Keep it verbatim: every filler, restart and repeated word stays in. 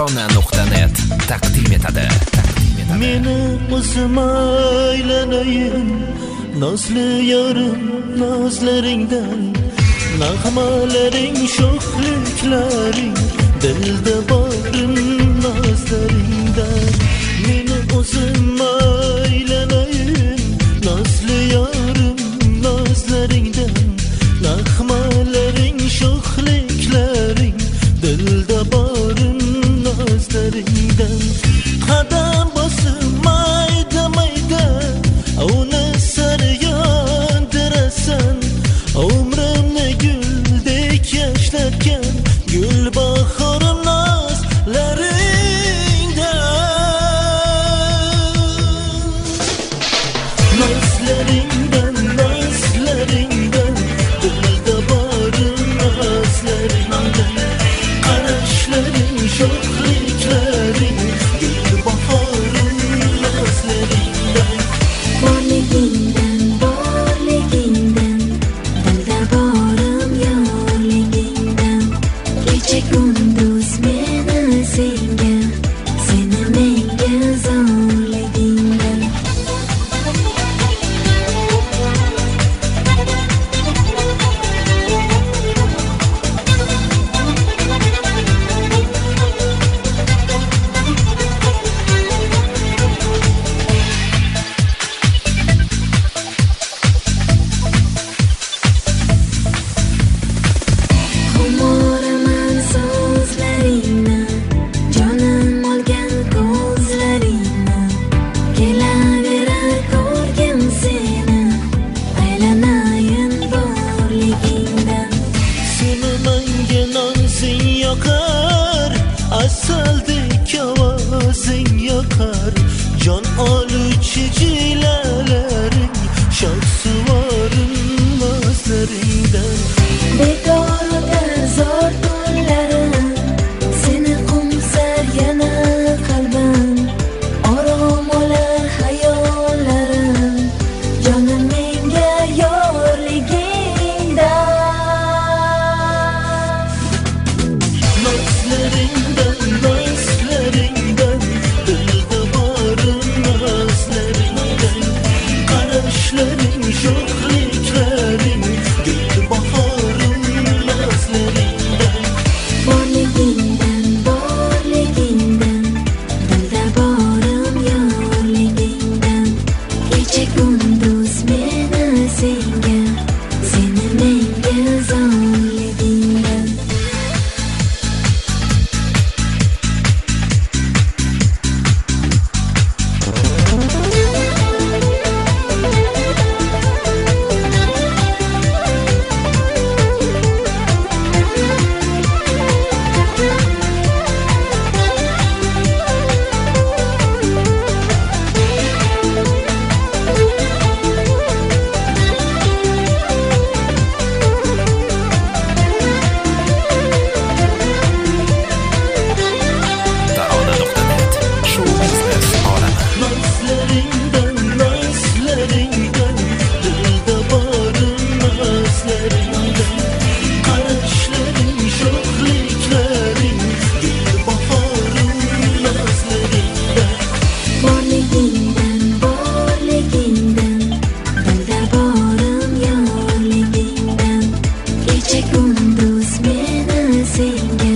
tarona nuqta net taqdim etadi. Meni o'zim aylanayin, nozli yarim nozlaringdan, nag'malaring sho'xliklaring, dilda borim nozlaringdan. Meni o'zim aylanayin, nozli yarim nozlaringdan, nag'malaring sho'xliklaring, dilda borim nozlaringdan. Qadam bosib mayda mayda uni sari yondirasan, umrimni guldek yashlatgan gul bahorim nozlaringdan. Nozlaringdan, nozlaringdan, dilda borim nozlaringdan. Qarashlaring sho'xliklaring, gul bahorim nozlaringdan. Borligingdan, borligingdan, dilda borim yo'qligingdan. Kecha kunduz meni senga, seni menga zo'rligingdan. Humoraman so'zlaringni, jonim olgan ko'zlaringni. Kelaverar ko'rgim seni, aylanayin borligingdan. Seni menga nozing yoqar, asaldek ovozing yoqar, jon oluvchi jilalaring, shohsuvorim nozlaringdan. Bekorda zor tunlarim, seni qo'msar yana qalbim. Orom olar hayollarim, jonim menga yo'qligingdan. Nozlaringdan, nozlaringdan, dilda borim nozlaringdan. Qarashlaring sho'xliklaring, gul bahorim nozlaringdan. Borligingdan, borligingdan, dilda borim yo'qligingdan. Kecha kunduz meni senga, seni menga zo'rligingdan. tarona nuqta net show biznes olami. Nozlaringdan, nozlaringdan, dilda borim nozlaringdan. Qarashlaring sho'xliklaring, gul bahorim nozlaringdan. Borligingdan, borligingdan, dilda borim yo'qligingdan. Kecha kunduz meni senga,